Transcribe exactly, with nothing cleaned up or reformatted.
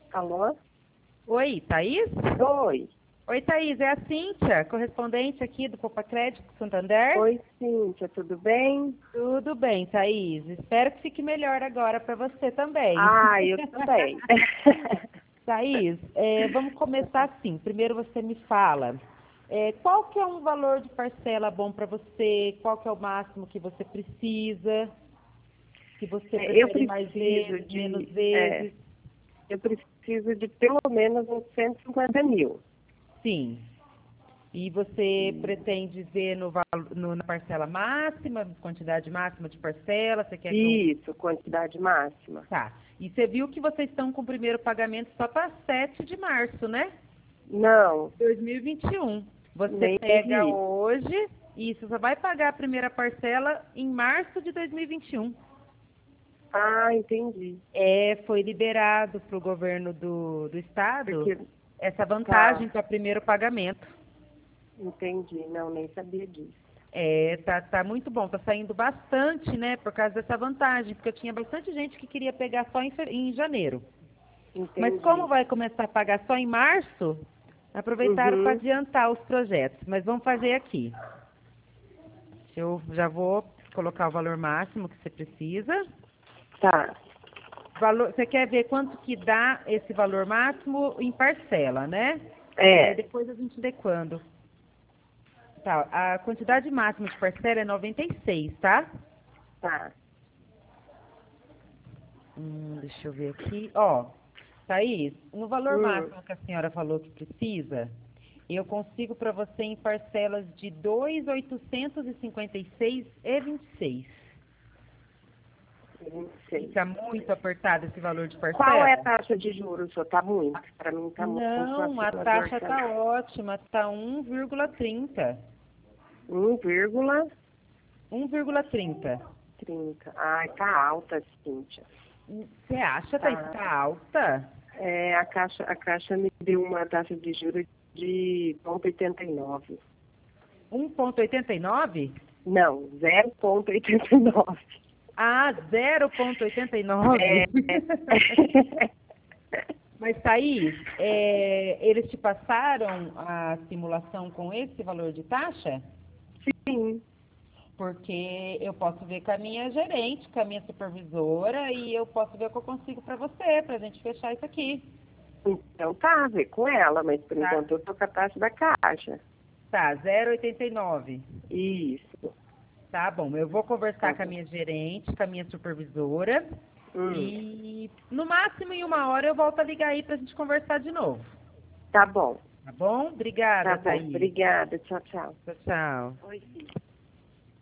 Alô? Oi, Thaís? Oi. Oi, Thaís, é a Cíntia, correspondente aqui do Poupa Crédito Santander. Oi, Cíntia, tudo bem? Tudo bem, Thaís. Espero que fique melhor agora para você também. Ah, eu também. Thaís, é, vamos começar assim. Primeiro você me fala, é, qual que é um valor de parcela bom para você? Qual que é o máximo que você precisa? Se você É, eu prefere mais preciso vezes, menos de, é, vezes? eu preciso de pelo menos uns cento e cinquenta mil. Sim. E você Hum. pretende ver no, val- no- na parcela máxima, quantidade máxima de parcela? Você quer que eu... Isso, quantidade máxima. Tá. E você viu que vocês estão com o primeiro pagamento só para sete de março, né? Não, dois mil e vinte e um. Você nem pega vi. hoje e você só vai pagar a primeira parcela em março de dois mil e vinte e um. Ah, entendi. É, foi liberado para o governo do, do estado Porque, essa vantagem tá, para primeiro pagamento. entendi. Não, nem sabia disso. É, tá, tá muito bom, tá saindo bastante, né, por causa dessa vantagem, porque eu tinha bastante gente que queria pegar só em, fe- em janeiro. Mas como Entendi. vai começar a pagar só em março, aproveitaram para Uhum, adiantar os projetos. Mas vamos fazer aqui. Eu já vou colocar o valor máximo que você precisa. tá. Valor, você quer ver quanto que dá esse valor máximo em parcela, né? É, É, depois a gente vê quando. Tá, a quantidade máxima de parcela é noventa e seis, tá? tá. Hum, deixa eu ver aqui. Ó, Thaís, no valor Hum, máximo que a senhora falou que precisa, eu consigo para você em parcelas de dois mil oitocentos e cinquenta e seis e vinte e seis. não sei. Fica muito apertado esse valor de Qual é a parcela? taxa de juros, senhor? Tá muito. Para mim tá muito Não, a acima do taxa tá orçamento. ótima, tá um vírgula trinta. um vírgula um vírgula trinta. trinta. Ai, tá alta, Cíntia. Você acha, Thaís, que Tá. tá alta? É, a Caixa, a Caixa me deu uma taxa de juros de ponto oitenta e nove. um vírgula oitenta e nove? Não, zero vírgula oitenta e nove. Ah, zero vírgula oitenta e nove. É. Mas, Thaís, é, eles te passaram a simulação com esse valor de taxa? Sim. Porque eu posso ver com a minha gerente, com a minha supervisora, e eu posso ver o que eu consigo para você, para a gente fechar isso aqui. Então tá, vê com ela, mas por Tá, enquanto eu tô com a taxa da Caixa. tá, zero vírgula oitenta e nove. Isso. Tá bom, eu vou Tá conversar com a bom. minha gerente, com a minha supervisora, Hum, e no máximo em uma hora eu volto a ligar aí para a gente conversar de novo. tá bom. Tá bom? Tá Obrigada, bom. Thaís. Obrigada. Tchau, tchau. Tchau, tchau. Oi, filho.